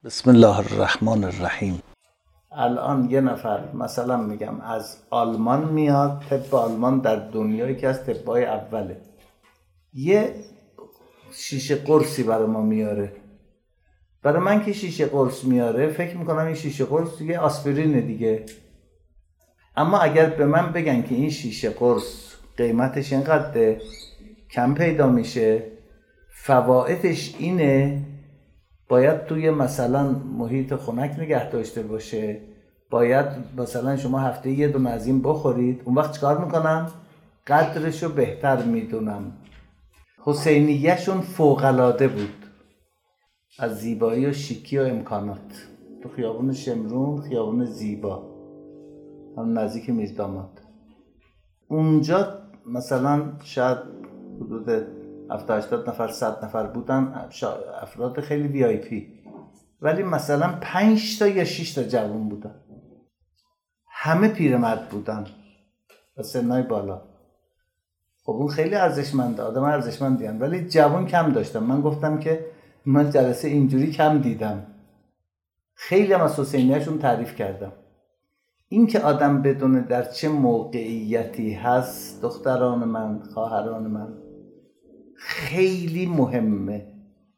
بسم الله الرحمن الرحیم. الان یه نفر مثلا میگم از آلمان میاد، طب آلمان در دنیا یکی از طب‌های اوله، یه شیشه قرصی برای ما میاره. برای من که شیشه قرص میاره فکر میکنم این شیشه قرص دیگه آسپرینه دیگه. اما اگر به من بگن که این شیشه قرص قیمتش اینقدر کم پیدا میشه، فوایدش اینه، باید توی مثلا محیط خنک نگه داشته باشه، باید مثلا شما هفته یه دونه از این بخورید، اون وقت چیکار میکنم؟ قدرشو بهتر میدونم. حسینیه‌شون فوق‌العاده بود از زیبایی و شیکی و امکانات. تو خیابون شمرون، خیابون زیبا، هم نزدیک میرداماد، اونجا مثلا شاید حدود 70-80 نفر 100 نفر بودن، افراد خیلی وی آی پی، ولی مثلا 5 تا یا 6 تا جوان بودن، همه پیرمرد بودن و سنای بالا. خب اون خیلی ارزشمنده، آدم ارزشمندی هستن، ولی جوان کم داشتم. من گفتم که من جلسه اینجوری کم دیدم. خیلی هم از حسینیه‌شون تعریف کردم. این که آدم بدونه در چه موقعیتی هست، دختران من، خواهران من، خیلی مهمه.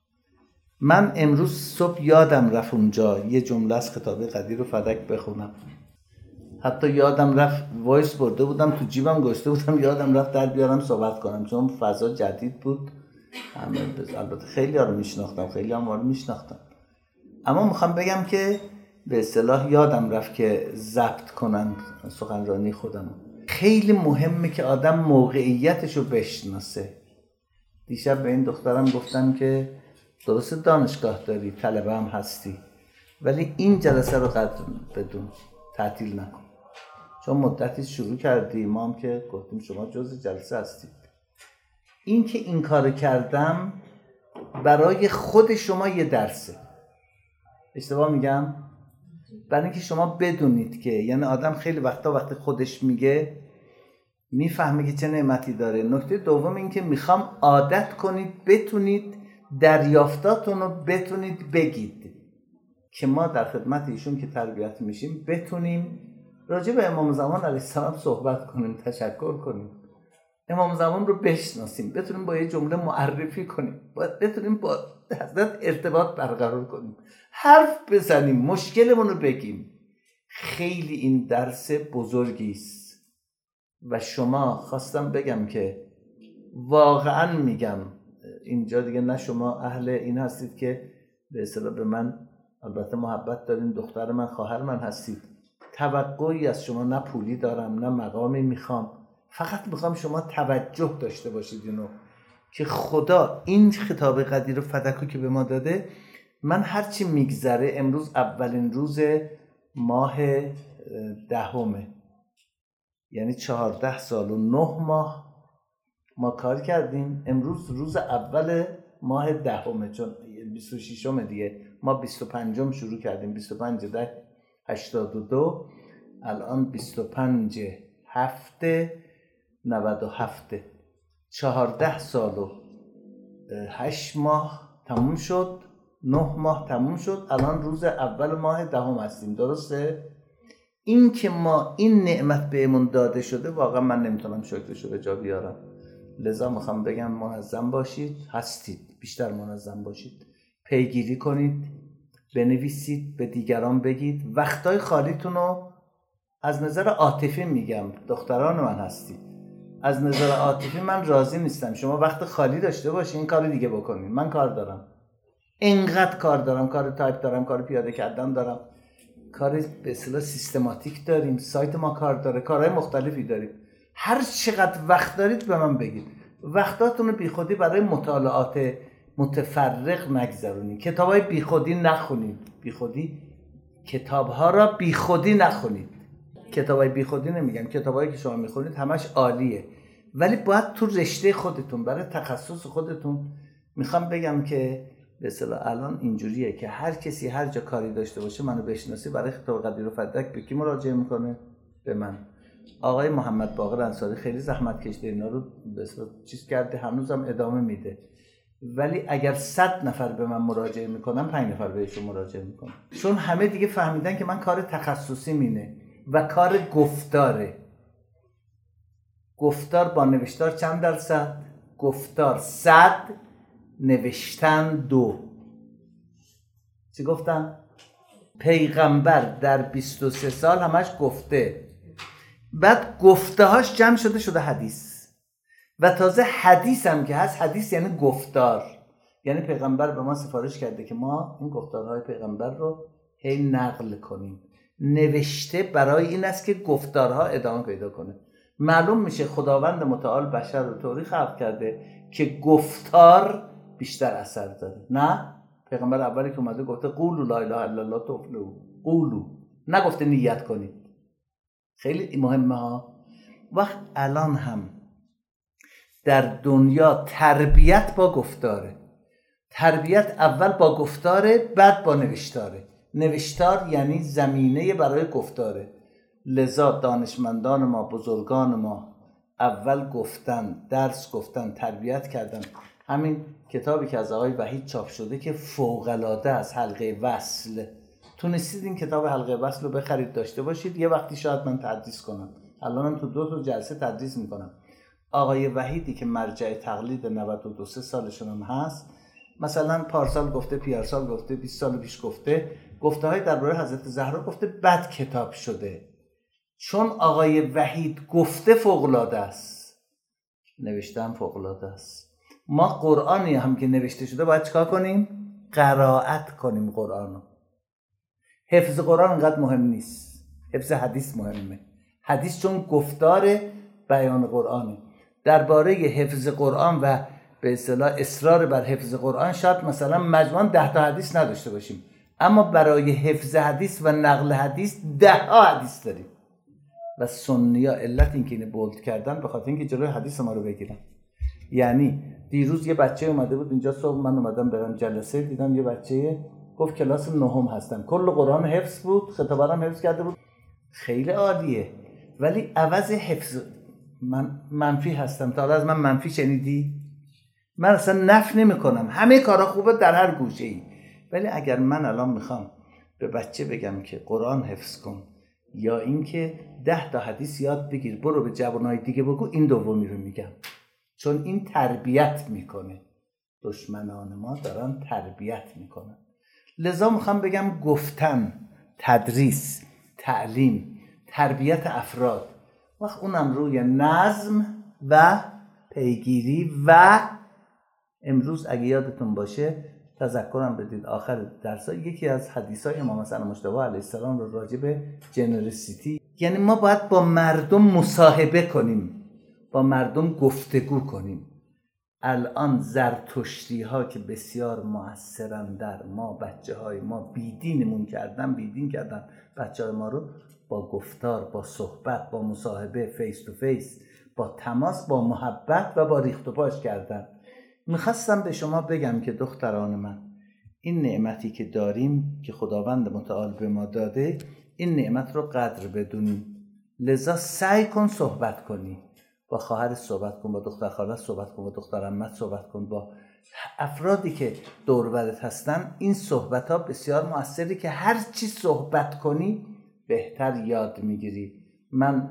من امروز صبح یادم رفت اونجا یه جمله از کتاب قدیر و فدک بخونم. حتی یادم رفت وایس برده بودم تو جیبم گذاشته بودم، یادم رفت در بیارم صحبت کنم، چون فضا جدید بود. البته خیلی ها رو میشناختم، خیلی هم رو میشناختم، اما میخوام بگم که به اصطلاح یادم رفت که ضبط کنن سخنرانی خودم. خیلی مهمه که آدم موقعیتشو بشناسه. دیشب به این دخترم گفتم که درسته دانشگاه داری، طلبه هم هستی، ولی این جلسه رو قدر بدون، تعطیل نکن، چون مدتی شروع کردی، ما هم که گفتیم شما جزء جلسه هستید. این که این کار کردم برای خود شما یه درسه. اشتباه میگم؟ برای اینکه شما بدونید که، یعنی آدم خیلی وقتا وقتی خودش میگه میفهمه که چه نعمتی داره. نکته دوم این که میخوام عادت کنید بتونید دریافتاتون رو بتونید بگید، که ما در خدمت ایشون که تربیت میشیم بتونیم راجع به امام زمان علیه السلام صحبت کنیم، تشکر کنیم، امام زمان رو بشناسیم، بتونیم با یه جمله معرفی کنیم، بتونیم با حضرت ارتباط برقرار کنیم، حرف بزنیم، مشکلمون رو بگیم. خیلی این درس بزرگی است و شما خواستم بگم که واقعا میگم اینجا دیگه نه شما اهل این هستید که به اصطلاح به من البته محبت دارین، دختر من، خواهر من هستید، توقعی از شما نه پولی دارم نه مقامی میخوام، فقط میخوام شما توجه داشته باشید اینو که خدا این خطاب قدیر و فدکو که به ما داده. من هرچی میگذره، امروز اولین روز ماه 10، یعنی 14 سال و 9 ماه ما کار کردیم. امروز روز اول ماه 10، چون 26م دیگه، ما 25م شروع کردیم، 25/10/82، الان 25/7/97، 14 سال و 8 ماه تموم شد، 9 ماه تموم شد، الان روز اول ماه 10 هستیم. درسته؟ این که ما این نعمت بهمون داده شده، واقعا من نمیتونم شکرشو به جا بیارم. لذا میخوام بگم منظم باشید، هستید، بیشتر منظم باشید، پیگیری کنید، بنویسید، به دیگران بگید. وقتای خالیتون رو از نظر عاطفی میگم، دختران من هستید، از نظر عاطفی من راضی نیستم شما وقت خالی داشته باشید، این کار دیگه بکنید. من کار دارم، اینقدر کار دارم، کار تایپ دارم، کار پیاده کردن دارم، کار به اصطلاح سیستماتیک داریم، سایت ما کار داره، کارهای مختلفی داریم. هر چقدر وقت دارید به من بگید. وقتاتون رو بی خودی برای مطالعات متفرق نگذرونید، کتابای بی خودی نخونید، بی خودی کتابها را بی خودی نخونید. کتابای بی خودی نمیگم، کتابایی که شما میخونید همش عالیه، ولی باید تو رشته خودتون، برای تخصص خودتون. میخوام بگم که به اصطلاح الان اینجوریه که هر کسی هر جا کاری داشته باشه منو بشناسی، برای خطاب قدیر و فدک به کی مراجعه میکنه؟ به من. آقای محمد باقر انصاری خیلی زحمت کشیده، اینا رو به اصطلاح چیز کرده، هنوزم ادامه میده. ولی اگر 100 نفر به من مراجعه میکنن 5 نفر بهشون مراجعه میکنن، چون همه دیگه فهمیدن که من کار تخصصی مینه و کار گفتاره. گفتار با نوشتار چند درصد؟ گفتار 100، نوشتن 2. چی گفتن؟ پیغمبر در 23 سال همش گفته، بعد گفته هاش جمع شده حدیث، و تازه حدیث هم که هست، حدیث یعنی گفتار، یعنی پیغمبر به ما سفارش کرده که ما این گفتارهای پیغمبر رو هی نقل کنیم. نوشته برای این است که گفتارها ادامه پیدا کنه. معلوم میشه خداوند متعال بشر رو طوری خلق کرده که گفتار بیشتر اثر داره. نه، پیغمبر اولی که اومده گفته قولوا لا اله الا الله تفلحوا، قولوا، نگفته نیت کنید. خیلی مهمه ها. وقت الان هم در دنیا تربیت با گفتاره. تربیت اول با گفتاره، بعد با نوشتاره. نوشتار یعنی زمینه برای گفتاره. لذا دانشمندان ما، بزرگان ما اول گفتن، درس گفتن، تربیت کردن. همین کتابی که از آقای وحید چاپ شده که فوق‌العاده از حلقه وصل، تونستید این کتاب حلقه وصل رو بخرید داشته باشید. یه وقتی شاید من تدریس کنم، الانم تو 2 جلسه تدریس میکنم. آقای وحیدی که مرجع تقلید 92 سالشون هم هست، مثلا پارسال گفته، پیارسال گفته، 20 سال پیش گفته، گفته های درباره حضرت زهرا گفته، بعد کتاب شده. چون آقای وحید گفته فوق‌العاده است، نوشته هم فوق‌العاده است. ما قرآنی هم که نوشته شده باید چیکار کنیم؟ قرائت کنیم قرآنو. حفظ قرآن انقدر مهم نیست، حفظ حدیث مهمه. حدیث چون گفتار بیان قرآنه. درباره حفظ قرآن و به اصطلاح اصرار بر حفظ قرآن شاید مثلا مجموعاً 10 تا حدیث نداشته باشیم، اما برای حفظ حدیث و نقل حدیث 10 حدیث داریم. و سنی‌ها علت این که اینو بولد کردن به خاطر اینکه جلوی حدیث ما رو بگیرن. یعنی دیروز یه بچه اومده بود اینجا، صبح من اومدم برم جلسه، دیدم یه بچه گفت کلاس 9 هستم، کل قرآن حفظ بود، خطابه‌ام حفظ کرده بود، خیلی عالیه. ولی عوض حفظ من منفی هستم. تا حالا از من منفی شنیدی؟ من اصلا نفی نمی‌کنم، همه کارا خوبه در هر گوشه‌ای. ولی اگر من الان میخوام به بچه بگم که قرآن حفظ کن یا اینکه 10 تا حدیث یاد بگیر برو به جوانای دیگه بگو، این دومی رو میگم، چون این تربیت میکنه. دشمنان ما دارن تربیت میکنن. لذا میخوام بگم گفتن، تدریس، تعلیم، تربیت افراد، وقت اونم روی نظم و پیگیری. و امروز اگه یادتون باشه تذکرم بدید آخر درس یکی از حدیثای امام حسن مجتبی علیه السلام رو راجع به جنرسیتی، یعنی ما باید با مردم مصاحبه کنیم، با مردم گفتگو کنیم. الان زرتشتی ها که بسیار مؤثرن در ما، بچه های ما بیدین کردن بچه های ما رو با گفتار، با صحبت، با مصاحبه، فیس تو فیس، با تماس، با محبت و با ریخت و پاش کردن. میخواستم به شما بگم که دختران من، این نعمتی که داریم که خداوند متعال به ما داده، این نعمت رو قدر بدونیم. لذا سعی کن صحبت کنی، با خواهر صحبت کن، با دختر خاله صحبت کن، با دختر عمت صحبت کن، با افرادی که دور و برت هستن. این صحبت ها بسیار مؤثره که هر چی صحبت کنی بهتر یاد میگیری. من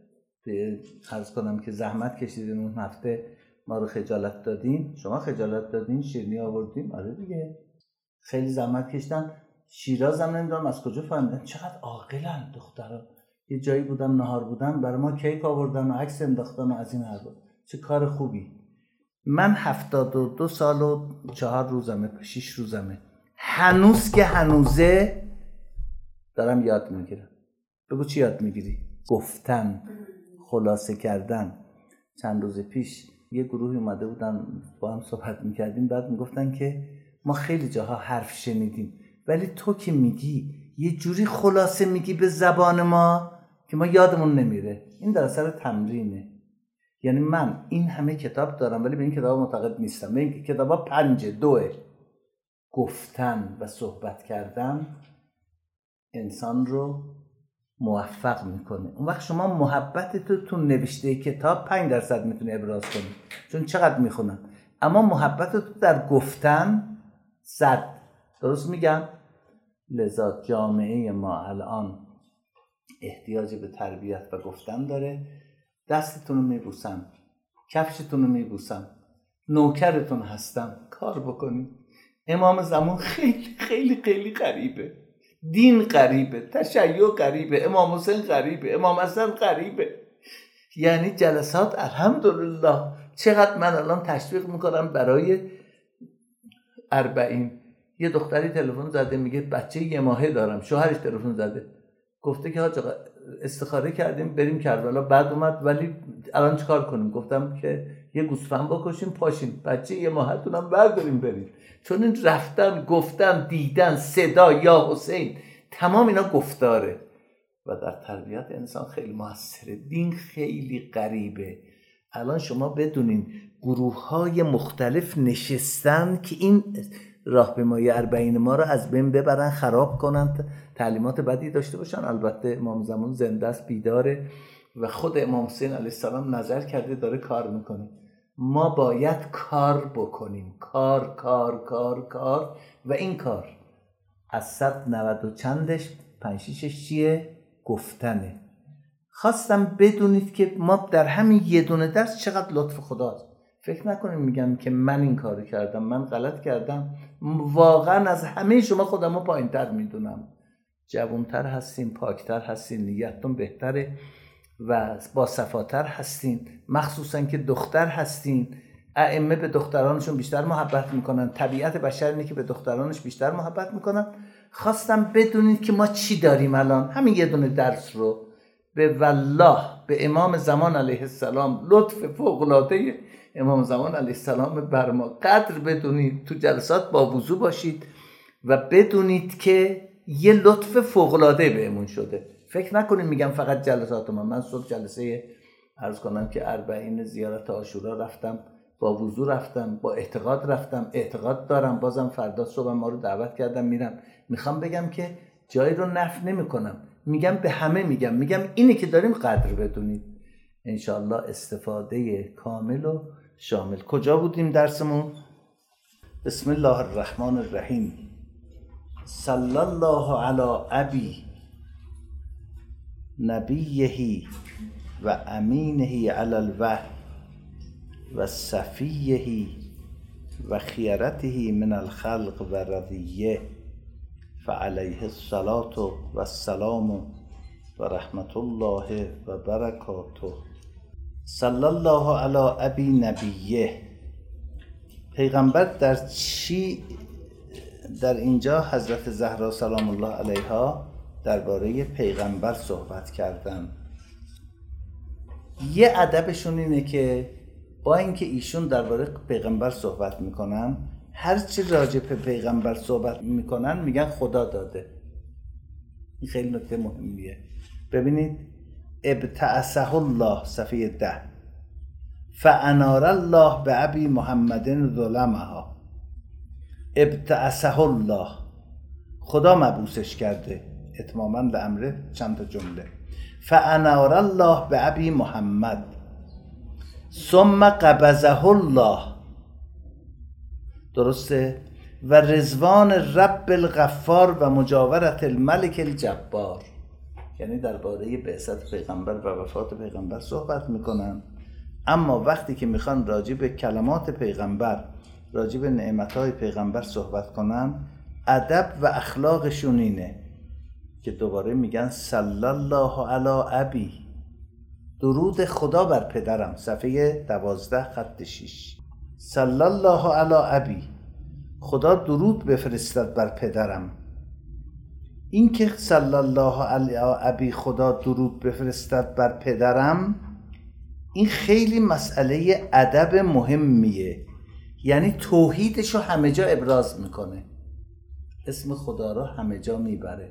عرض کنم که زحمت کشیدین اون هفته، ما رو خجالت دادین، شما خجالت دادین، شیرینی آوردیم، آره دیگه خیلی زحمت کشیدن. شیراز هم نمیدونم از کجا فهمیدن چقدر عاقلن دختران. یه جایی بودم نهار بودن، برای ما کیک آوردن و عکس انداختن و از این حرفا. چه کار خوبی. من 72 سال و 4 روزمه، 6 روزمه، هنوز که هنوزه دارم یاد میگیرم. بگو چی یاد میگیری؟ گفتن، خلاصه کردن. چند روز پیش یه گروهی اومده بودن با هم صحبت میکردیم، بعد میگفتن که ما خیلی جاها حرف شنیدیم ولی تو که میگی یه جوری خلاصه میگی به زبان ما که ما یادمون نمیره. این در اثر تمرینه. یعنی من این همه کتاب دارم ولی به این کتاب معتقد نیستم. به این کتابا 5-2 گفتن و صحبت کردن انسان رو موفق میکنه. اون وقت شما محبت تو نوشته کتاب 5% میتونی ابراز کنی، چون چقدر میخونن. اما محبت تو در گفتن زد. درست میگم؟ لذا جامعه ما الان احتیاج به تربیت و گفتن داره. دستتون رو میبوسم، کفشتون رو میبوسم، نوکرتون هستم، کار بکنید. امام زمان خیلی خیلی خیلی غریبه، دین غریبه، تشیع غریبه، امام حسین غریبه، امام حسن غریبه. یعنی جلسات الحمدلله چقدر من الان تشویق میکنم برای 40. یه دختری تلفن زده میگه بچه 1 ماهه دارم، شوهرش تلفن زده گفته که حاج آقا استخاره کردیم بریم کربلا، بعد اومد ولی الان چیکار کنیم؟ گفتم که یه گوسفند بکشیم پاشیم، بچه 1 ماهتونم برداریم بریم. چون این رفتن، گفتن، دیدن، صدا یا حسین، تمام اینا گفتاره و در تربیت انسان خیلی موثره. دین خیلی غریبه. الان شما بدونین گروه‌های مختلف نشستن که این راهپیمایی 40 ما رو از بین ببرن، خراب کنن، تعلیمات بدی داشته باشن. البته امام زمان زنده است، بیداره و خود امام حسین علیه السلام نظر کرده داره کار میکنه. ما باید کار بکنیم، کار کار کار کار. و این کار از 190 و چندش 5-6 چیه؟ گفتنه. خواستم بدونید که ما در همین یه دونه درس چقدر لطف خداست. فکر نکنیم میگم که من این کارو کردم، من غلط کردم. واقعا از همه شما خودمو پایین‌تر میدونم. جوان‌تر هستین، پاکتر هستین، نیتتون بهتره و با صفاتر هستین، مخصوصا که دختر هستین. ائمه به دخترانشون بیشتر محبت میکنن، طبیعت بشر اینه که به دخترانش بیشتر محبت میکنن. خواستم بدونید که ما چی داریم الان. همین یه دونه درس رو به والله به امام زمان علیه السلام، لطف فوق‌العاده امام زمان علیه السلام بر ما قدر بدونید. تو جلسات با وضو باشید و بدونید که یه لطف فوق‌العاده بهمون شده. فکر نکنید میگم فقط جلسات من صبح جلسه عرض کنم که 40 زیارت عاشورا رفتم، با وضو رفتم، با اعتقاد رفتم، اعتقاد دارم، بازم فردا صبح ما رو دعوت کردم میرم. میخوام بگم که جایی رو نفی نمی‌کنم، میگم به همه میگم اینی که داریم قدر بدونید. انشاءالله استفاده کامل و شامل. کجا بودیم درسمون؟ بسم الله الرحمن الرحیم. صلی الله علی ابی نبیه و امینه علی الوحی و صفیه و خیرته من الخلق و رضیه فعلیه الصلاة و السلام و رحمت الله و برکاته. صلی الله علی ابی نبیه. پیغمبر در چی در اینجا حضرت زهرا سلام الله علیها درباره پیغمبر صحبت کردن. یه ادبشون اینه که با اینکه ایشون درباره پیغمبر صحبت میکنن، هر چی راجع به پیغمبر صحبت میکنن میگن خدا داده. این خیلی نکته مهمیه. ببینید ابتعثه الله صفحه 10 فانار الله به ابی محمد ظلمها. ابتعثه الله، خدا مبعوثش کرده، اتماما لامر چند تا جمله. فانار الله به ابی محمد ثم قبضه الله، درسته، و رضوان رب الغفار و مجاورت الملک الجبار. یعنی درباره بعثت پیغمبر و وفات پیغمبر صحبت میکنن، اما وقتی که میخوان راجع به کلمات پیغمبر، راجع به نعمتهای پیغمبر صحبت کنن، ادب و اخلاقشون اینه که دوباره میگن صلی الله علی ابی، درود خدا بر پدرم، صفحه 12 خط 6. صلی الله علی ابی، خدا درود بفرستد بر پدرم. این که صلی الله علی ابی، خدا درود بفرستد بر پدرم، این خیلی مسئله ادب مهمیه. یعنی توحیدش رو همه جا ابراز میکنه، اسم خدا رو همه جا میبره.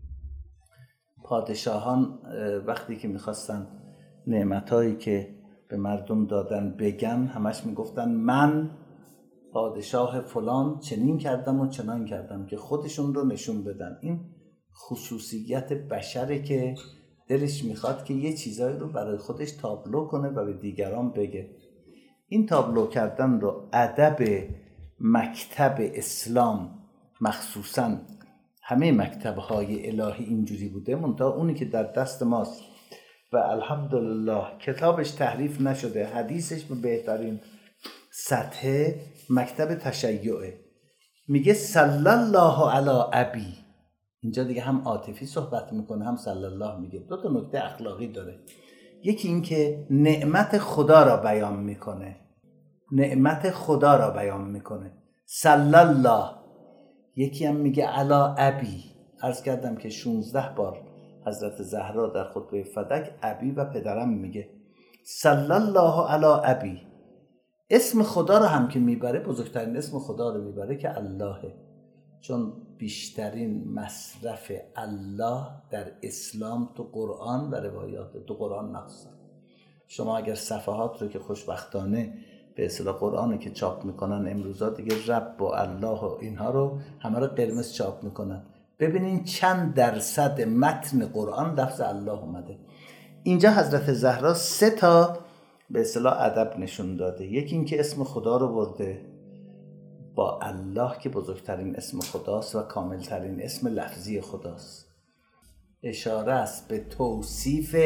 پادشاهان وقتی که میخواستن نعمتایی که به مردم دادن بگن، همش میگفتن من پادشاه فلان چنین کردم و چنان کردم، که خودشون رو نشون بدن. این خصوصیت بشره که دلش میخواد که یه چیزایی رو برای خودش تابلو کنه و به دیگران بگه. این تابلو کردن رو ادب مکتب اسلام، مخصوصا همه مکتب‌های الهی اینجوری بوده، منتها اونی که در دست ماست و الحمدلله کتابش تحریف نشده، حدیثش به بهترین سطح، مکتب تشیعه. میگه صلی الله علی ابی. اینجا دیگه هم عاطفی صحبت میکنه هم صلی الله میگه. دو تا نکته اخلاقی داره. یکی این که نعمت خدا را بیان میکنه، نعمت خدا را بیان میکنه صلی الله. یکی هم میگه علی ابی. عرض کردم که 16 بار حضرت زهرا در خطبه فدک ابی و پدرم میگه. صلی الله علی ابی. اسم خدا رو هم که میبره، بزرگترین اسم خدا رو میبره که اللهه، چون بیشترین مصرف الله در اسلام تو قرآن و روایات، تو قرآن نقصه. شما اگر صفحات رو که خوشبختانه به اصطلاح قرآن که چاپ میکنن امروزا دیگه رب و الله و اینها رو همه رو قرمز چاپ میکنن، ببینین چند درصد متن قرآن لفظ الله اومده. اینجا حضرت زهرا 3 تا به اصطلاح ادب نشون داده. یکی این که اسم خدا رو برده با الله که بزرگترین اسم خداست و کاملترین اسم لفظی خداست، اشاره است به توصیف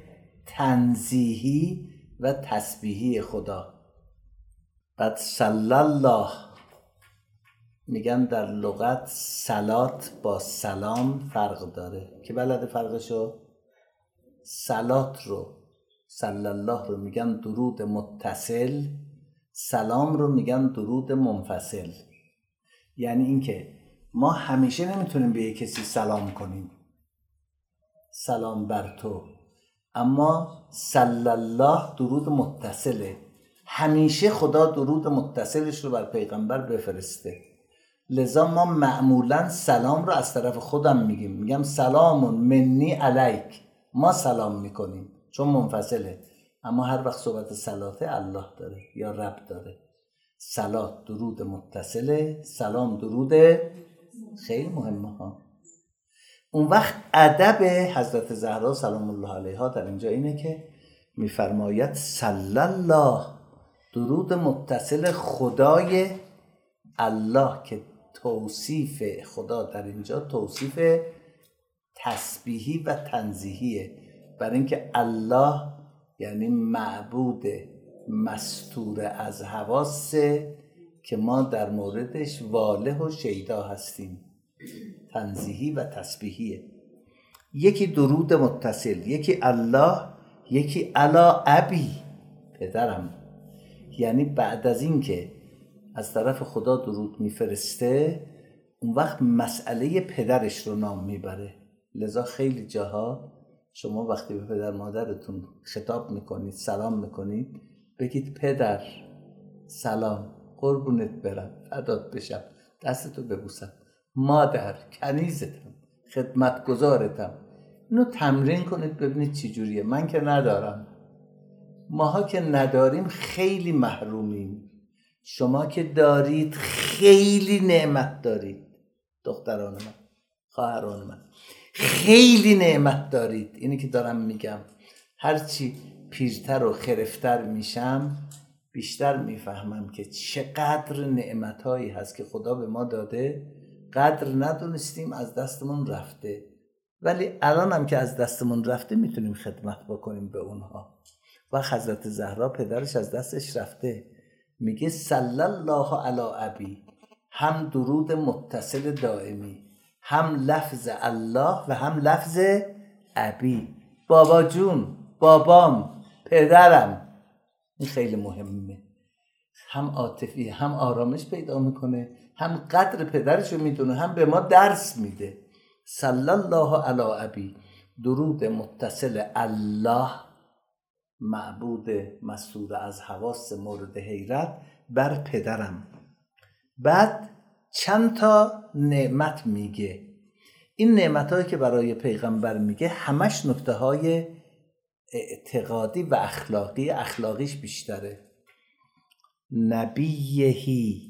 تنزیهی و تسبیحی خدا. بعد صلی الله میگن در لغت صلات با سلام فرق داره، که بلد فرقشو؟ صلات رو، صلی الله رو میگن درود متصل، سلام رو میگن درود منفصل. یعنی اینکه ما همیشه نمیتونیم به یک کسی سلام کنیم، سلام بر تو، اما صلی الله درود متصله. همیشه خدا درود متصلش رو بر پیغمبر بفرسته، لذا ما معمولا سلام رو از طرف خودم میگم سلام منی علیک، ما سلام میکنیم چون منفصله. اما هر وقت صحبت صلاته الله داره یا رب داره. صلات درود متصله، سلام درود خیلی مهمه ها. اون وقت ادب حضرت زهرا سلام الله علیها در اینجا اینه که میفرماید صلی الله، درود متصل خدای الله، که توصیف خدا در اینجا توصیف تسبیحی و تنزیهیه، برای اینکه الله یعنی معبود مستور از حواسه که ما در موردش واله و شیدا هستیم. تنزیهی و تسبیحیه. یکی درود متصل، یکی الله، یکی علی ابی، پدرم. یعنی بعد از این که از طرف خدا درود میفرسته، اون وقت مسئله پدرش رو نام میبره. لذا خیلی جاها شما وقتی به پدر مادرتون خطاب میکنید، سلام میکنید، بگید پدر سلام، قربونت برم، فدات بشم، دستتو ببوسم، مادر کنیزتم، خدمتگزارتم. اینو تمرین کنید ببینید چی جوریه. من که ندارم، ماها که نداریم خیلی محرومیم. شما که دارید خیلی نعمت دارید. دختران من، خواهران من، خیلی نعمت دارید. اینی که دارم میگم، هرچی پیرتر و خرفتر میشم بیشتر میفهمم که چقدر نعمتهایی هست که خدا به ما داده، قدر ندونستیم، از دستمون رفته. ولی الان هم که از دستمون رفته میتونیم خدمت بکنیم به اونها. و حضرت زهرا پدرش از دستش رفته، میگه صلی الله علی ابی، هم درود متصل دائمی، هم لفظ الله و هم لفظ ابی، بابا جون، بابام، پدرم. این خیلی مهمه. هم عاطفی، هم آرامش پیدا میکنه، هم قدر پدرش رو میدونه، هم به ما درس میده. صلی الله علی ابی، درود متصل الله، معبود مستور از حواس مورد حیرت، بر پدرم. بعد چند تا نعمت میگه. این نعمتایی که برای پیغمبر میگه همش نکته های اعتقادی و اخلاقی، اخلاقیش بیشتره. نبیهی،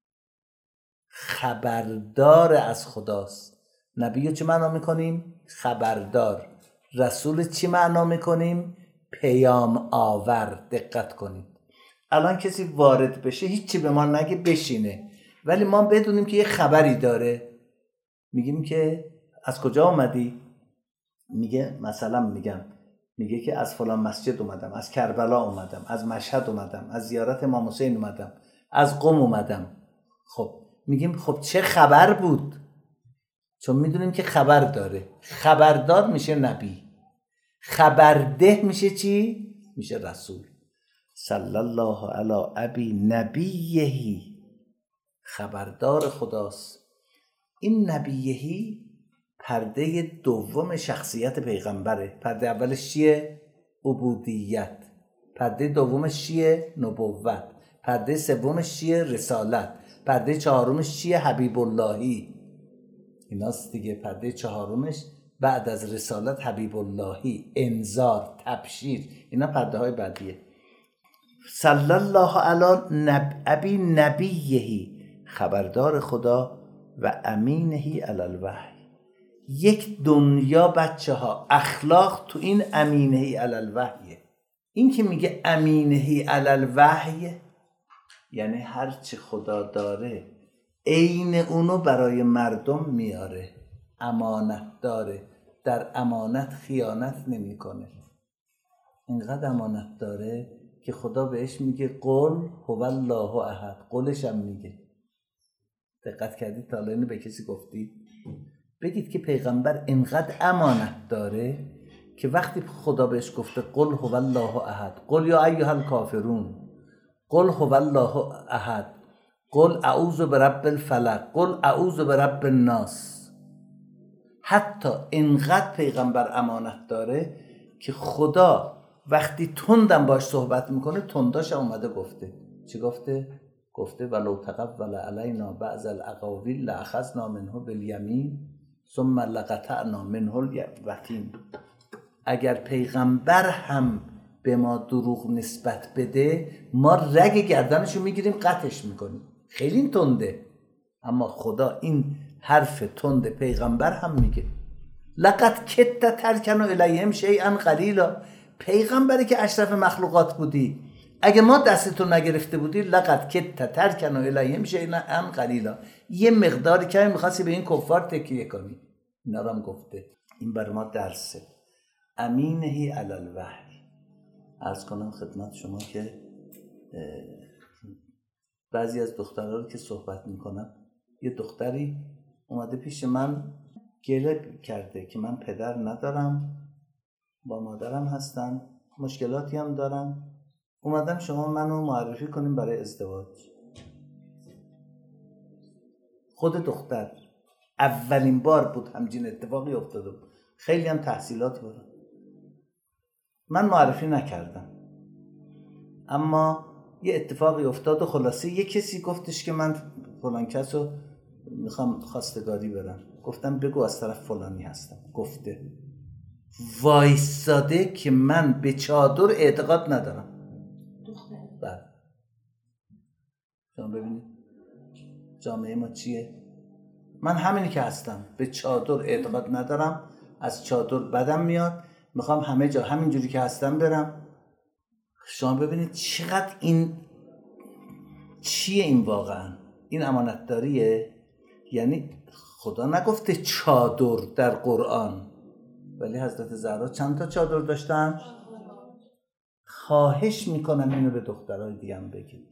خبردار از خداست. نبی چی معنا میکنیم؟ خبردار. رسول چی معنا میکنیم؟ پیام آور. دقت کنید، الان کسی وارد بشه هیچی به ما نگه بشینه، ولی ما بدونیم که یه خبری داره. میگیم که از کجا اومدی؟ میگه مثلا میگه که از فلان مسجد اومدم، از کربلا اومدم، از مشهد اومدم، از زیارت امام حسین اومدم، از قم اومدم. خب میگیم خب چه خبر بود؟ چون میدونیم که خبر داره. خبردار میشه نبی، خبرده میشه چی؟ میشه رسول. صلی الله علی ابی نبیهی، خبردار خداست. این نبیهی پرده دوم شخصیت پیغمبره. پرده اولش چیه؟ عبودیت. پرده دومش چیه؟ نبوت. پرده سومش چیه؟ رسالت. پرده چهارمش چیه؟ حبیب اللهی. ایناست دیگه. پرده چهارمش بعد از رسالت حبیب اللهی، انذار، تبشیر، اینا پرده های بعدیه. صلی الله علی ابی نبیهی، خبردار خدا، و امینهی علی الوحی. یک دنیا بچه ها اخلاق تو این امینهی علی الوحیه. این که میگه امینهی علی الوحی یعنی هرچی خدا داره عین اونو برای مردم میاره. امانت داره، در امانت خیانت نمیکنه. اینقدر امانت داره که خدا بهش میگه قل هو الله احد. قلش هم میگه. دقت کردید تا الان به کسی گفتید؟ بگید که پیغمبر اینقدر امانت داره که وقتی خدا بهش گفته قل هو الله احد، قل یا ایها الکافرون، قل هو الله احد، قل اعوذ برب الفلق، قل اعوذ برب الناس، حتی اینقدر پیغمبر امانت داره که خدا وقتی تندم باش صحبت میکنه تنداش اومده گفته. چی گفته؟ گفته ولو تقول علینا بعض الاقاویل لاخذنا منه بالیمین ثم لقطعنا منه الوتین. اگر پیغمبر هم به ما دروغ نسبت بده ما رگ گردنشو میگیریم قطعش میکنیم. خیلی تنده. اما خدا این حرف تند پیغمبر هم میگه لقد کدت ترکنوا الیهم شیئا قلیلا. پیغمبری که اشرف مخلوقات بودی، اگه ما دستتو نگرفته بودی لقد کدت ترکنوا الیهم شیئا قلیلا، یه مقداری که میخواستی به این کفار تکیه کنی. اینا رو هم گفته. این برای ما درسه. امینهی علی الوحی. عرض کنم خدمت شما که بعضی از دخترها رو که صحبت میکنم، یه دختری اومده پیش من گله کرده که من پدر ندارم، با مادرم هستم، مشکلاتی هم دارم، اومدم شما منو معرفی کنیم برای ازدواج. خود دختر اولین بار بود همچین اتفاقی افتاده بود. خیلی هم تحصیلات بود. من معرفی نکردم، اما یه اتفاقی افتاد و خلاصه یه کسی گفتش که من فلان کسو میخوام خواستگاری برم. گفتم بگو از طرف فلانی هستم. گفته وایستاده که من به چادر اعتقاد ندارم. بله. شما ببینید جامعه ما چیه؟ من همینی که هستم، به چادر اعتقاد ندارم، از چادر بدم میاد، میخوام همه جا همین جوری که هستم برم. شما ببینید چقدر این چیه این واقعا؟ این امانتداریه؟ یعنی خدا نگفته چادر در قرآن، ولی حضرت زهرا چند تا چادر داشتن؟ خواهش میکنم اینو به دخترای دیگه هم بگید.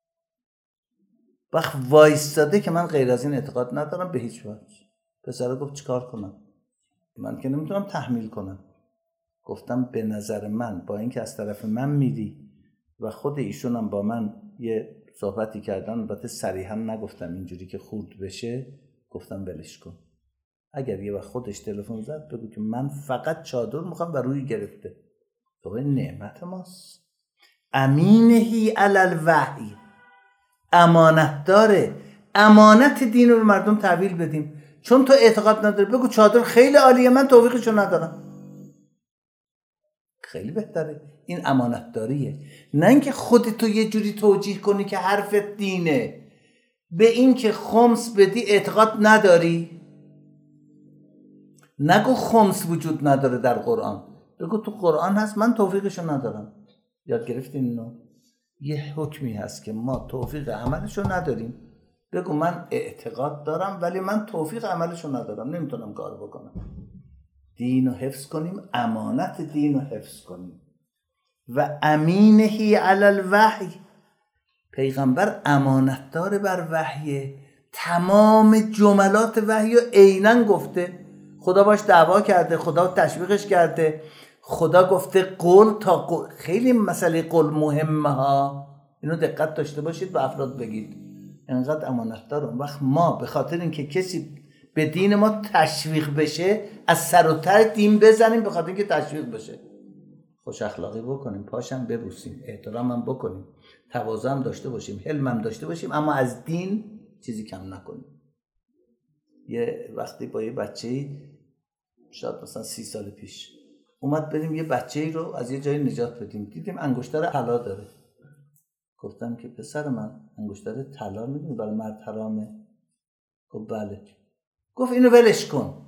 وقت وایستاده که من غیر از این اعتقاد ندارم به هیچ وجه. پسر گفت چیکار کنم؟ من که نمیتونم تحمیل کنم. گفتم به نظر من با اینکه از طرف من میری و خود ایشون هم با من یه صحبتی کردن، البته صریحا نگفتم اینجوری که خورد بشه، گفتم ولش کن. اگر یه وقت خودش تلفن زد بگو که من فقط چادر میخوام و روی گرفته. تو نعمت ماست. امینهی علی الوحی، امانت داره. امانت دین رو به مردم تحویل بدیم. چون تو اعتقاد نداری بگو چادر خیلی عالیه، من توفیقشو ندارم. خیلی بهتره. این امانت داریه. نه اینکه خودتو یه جوری توجیه کنی که حرفت دینه. به این که خمس بدی اعتقاد نداری. نگو خمس وجود نداره در قرآن، بگو تو قرآن هست من توفیقشو ندارم. یاد گرفتین اینو؟ یه حکمی هست که ما توفیق عملشو نداریم، بگو من اعتقاد دارم ولی من توفیق عملشو ندارم، نمیتونم کار بکنم. دین رو حفظ کنیم، امانت دین رو حفظ کنیم. و امینهی علی الوحی، پیغمبر امانتدار بر وحیه، تمام جملات وحی رو عیناً گفته. خدا باش دعوا کرده، خدا تشویقش کرده، خدا گفته قول تا قول. خیلی مسئله قول مهمه ها، اینو دقت داشته باشید و افراد بگید. اینقدر امانتدار. اون وقت ما به خاطر اینکه کسی به دین ما تشویق بشه از سر و ته دین بزنیم، به خاطر اینکه تشویق بشه. خوش اخلاقی بکنیم، پاشم ببوسیم، احترامم بکنیم، تواضع هم داشته باشیم، حلمم داشته باشیم، اما از دین چیزی کم نکنیم. یه وقتی با یه بچه‌ای، شاید مثلا 30 سال پیش، اومد بریم یه بچه‌ای رو از یه جایی نجات بدیم، دیدیم انگشتر طلا داره. گفتم که پسر من انگشتر طلا میدونی برای مرد حرامه؟ گفت بله. گفت اینو ولش کن.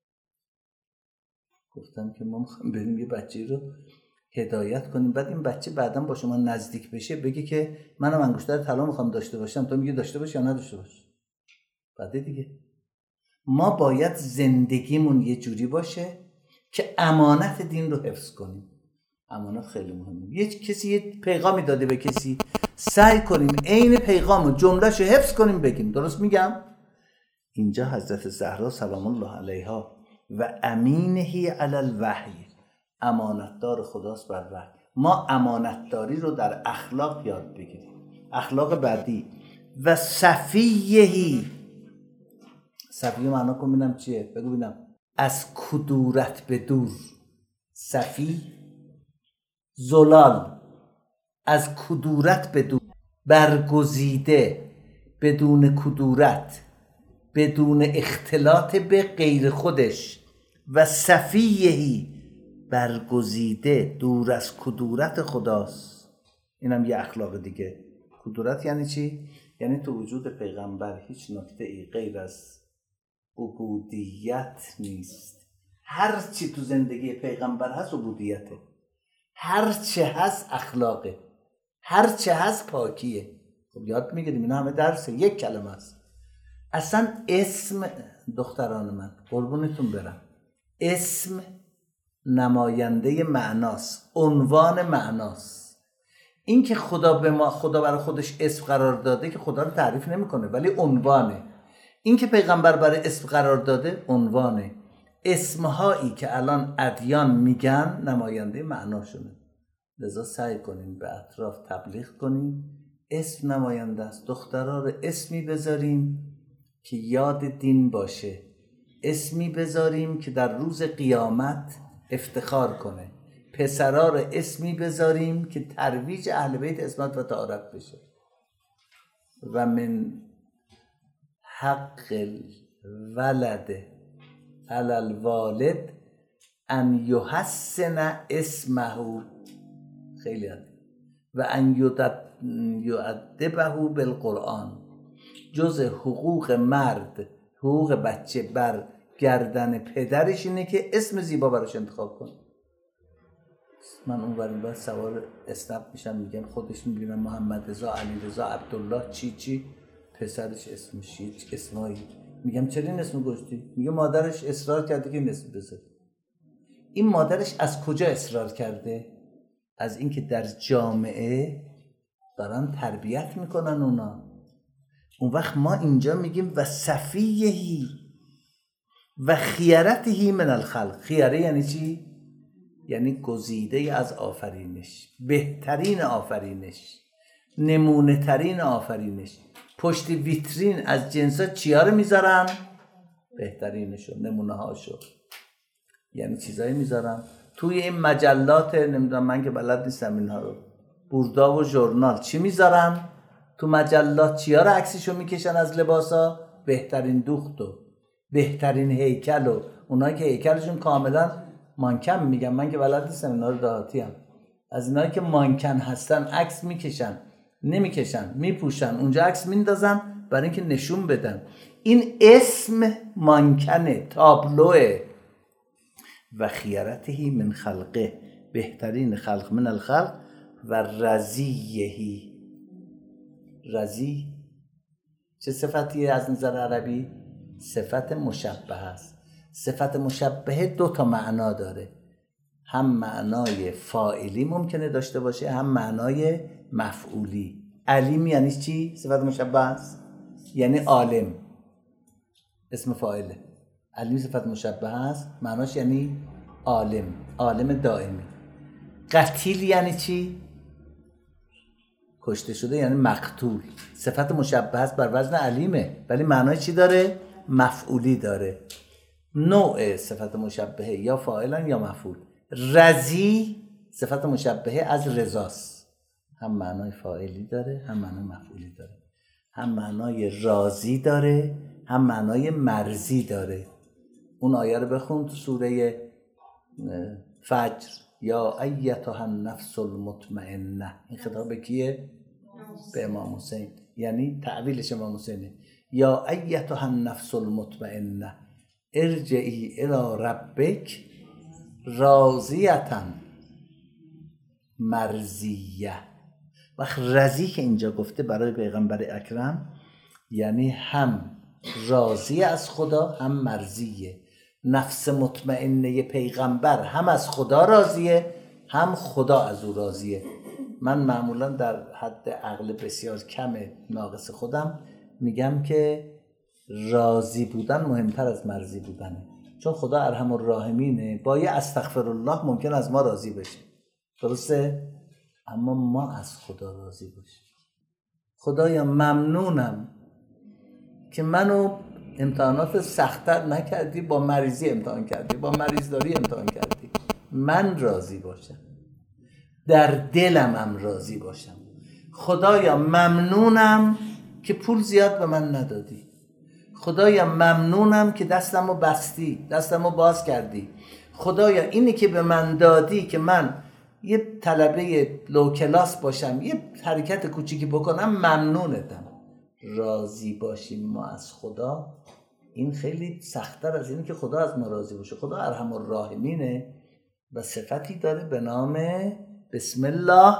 گفتم که ما میخوایم بریم یه بچه‌ای رو هدایت کنیم، بعد این بچه بعداً با شما نزدیک بشه بگه که منم انگشتر طلا میخوام داشته باشم، تو میگی داشته باش یا نداشته باش. بعد دیگه ما باید زندگیمون یه جوری باشه که امانت دین رو حفظ کنیم. امانت خیلی مهمه. یه کسی یه پیغامی داده به کسی، سعی کنیم عین پیغام و جمله‌شو حفظ کنیم بگیم. درست میگم؟ اینجا حضرت زهرا سلام الله علیها و امینهی علی الوحی، امانتدار خداست بر وحی. ما امانتداری رو در اخلاق یاد بگیریم. اخلاق بعدی و صفیهی. صفیه معنا کن ببینم چیه؟ بگو ببینم. از کدورت به دور. صفی زلال، از کدورت به دور، برگزیده، بدون کدورت، بدون اختلاط به غیر خودش. و صفیهی، برگزیده، دور از کدورت خداست. اینم یه اخلاق دیگه. کدورت یعنی چی؟ یعنی تو وجود پیغمبر هیچ نکته ای غیر از عبودیت نیست. هر چی تو زندگی پیغمبر هست عبودیته، هر چی هست اخلاقه، هر چی هست پاکیه. خب یاد میگیریم اینا همه درسه. یک کلمه است. اصلا اسم، دختران من قربونتون برم، اسم نماینده معناست، عنوان معناست. این که خدا به ما، خدا برای خودش اسم قرار داده که خدا رو تعریف نمیکنه ولی عنوانه. این که پیغمبر برای اسم قرار داده عنوانه. اسمهایی که الان ادیان میگن نماینده معناشونه. لذا سعی کنیم به اطراف تبلیغ کنیم اسم نماینده است. دخترها رو اسمی بذاریم که یاد دین باشه، اسمی بذاریم که در روز قیامت افتخار کنه. پسرها رو اسمی بذاریم که ترویج اهل بیت عصمت و طهارت بشه. و من حق الولد علی الوالد ان یحسن اسمه، خیلی عادی، و ان یؤدبه بالقرآن. جز حقوق مرد، حقوق بچه بر گردن پدرش اینه که اسم زیبا براش انتخاب کنه. من اونورین باید سوار اسنپ میشم، میگم خودش میبینم محمد رضا، علی رضا، عبدالله، چی پسرش اسمش اسمایی. میگم چرا این اسم گذاشتی؟ میگه مادرش اصرار کرده که این اسم بذاره. این مادرش از کجا اصرار کرده؟ از اینکه در جامعه دارن تربیت میکنن اونا. اون وقت ما اینجا میگیم و صفیهی و خیرتهی من الخلق. خیره یعنی چی؟ یعنی گزیده از آفرینش، بهترین آفرینش، نمونه ترین آفرینش. پشت ویترین از جنسا چیا رو میذارن؟ بهترینشو، نمونه هاشو. یعنی چیزایی میذارن توی این مجلات، نمیدونم من که بلد نیستم اینها رو، بوردا و ژورنال چی میذارن؟ تو مجلات چیا رو عکسشو میکشن از لباسا؟ بهترین دوخت و بهترین هیکل و اونایی که هیکلشون کاملا مانکن. میگم من که بلد نیستم اینا رو، دهاتی ام. از اینایی که مانکن هستن عکس میکشن، نمیکشن، میپوشن، اونجا عکس میندازن برای اینکه نشون بدن. این اسم مانکنه، تابلوه. و خیرتهی من خلقه، بهترین خلق من الخلق. و رضیهی. رضی چه صفتیه از نظر عربی؟ صفت مشبه است. صفت مشبهه 2 تا معنا داره، هم معنای فاعلی ممکنه داشته باشه، هم معنای مفعولی. علیم یعنی چی؟ صفت مشبه است یعنی عالم، اسم فاعله. علیم صفت مشبه است، معناش یعنی عالم، عالم دائمی. قتیل یعنی چی؟ کشته شده یعنی مقتول. صفت مشبه است بر وزن علیمه، ولی معنای چی داره؟ مفعولی داره. نوع صفت مشبهه یا فاعلن یا مفعول. رضی صفت مشبهه از رضاست، هم معنای فاعلی داره هم معنای مفعولی داره، هم معنای راضی داره هم معنای مرضی داره. اون آیه رو بخون تو سوره فجر، یا ایتها النفس المطمئنه. این خطاب به کیه؟ به امام حسین، یعنی تعبیرش امام حسینه. یا ایتها النفس المطمئنه ارجعی الی ربک راضیة مرضیه. وقت رضی که اینجا گفته برای پیغمبر اکرم یعنی هم راضی از خدا هم مرضیه. نفس مطمئنه پیغمبر هم از خدا راضیه هم خدا از او راضیه. من معمولا در حد عقل بسیار کم ناقص خودم میگم که راضی بودن مهمتر از مرضی بودنه، چون خدا ارحم الراحمینه. با یه استغفرالله ممکن از ما راضی بشه، درسته؟ اما ما از خدا راضی باشیم. خدایا ممنونم که منو امتحانات سخت‌تر نکردی، با مریضی امتحان کردی، با مریضداری امتحان کردی. من راضی باشم، در دلم هم راضی باشم. خدایا ممنونم که پول زیاد به من ندادی. خدایا ممنونم که دستمو بستی، دستمو باز کردی. خدایا اینی که به من دادی که من یه طلبه لو کلاس باشم، یه حرکت کوچیکی بکنم، ممنونتم. راضی باشیم ما از خدا، این خیلی سخت‌تر از اینه که خدا از ما راضی باشه. خدا ارحم الراحمینه و صفتی داره به نام بسم الله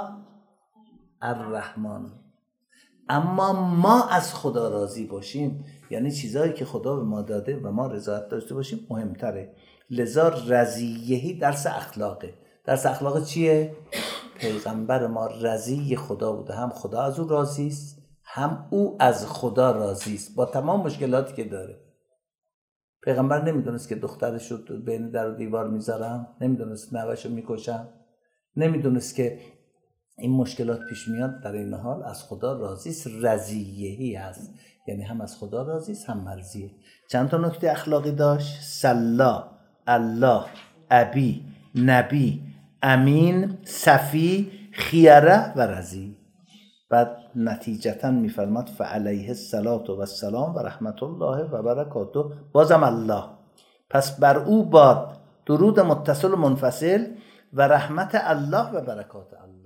الرحمن. اما ما از خدا راضی باشیم، یعنی چیزایی که خدا به ما داده و ما رضایت داشته باشیم مهمتره. لذا رضیهی درس اخلاقه. درس اخلاق چیه؟ پیغمبر ما رضی خدا بوده، هم خدا از او راضی است هم او از خدا راضی است، با تمام مشکلاتی که داره. پیغمبر نمیدونست که دخترش رو بین در و دیوار میذارم، نمیدونست نوه‌ش رو میکشم، نمیدونست که این مشکلات پیش میاد. در این حال از خدا راضی است. رضیهی هست، یعنی هم از خدا راضی است هم مرضیه. چند تا نکته اخلاقی داشت: سلا، الله، ابی، نبی، امین، صفی، خیره و رضی. بعد نتیجتا میفرماد فعلیه الصلاة و السلام و رحمت الله و برکاته، بازم الله، پس بر او باد درود متصل و منفصل و رحمت الله و برکات الله.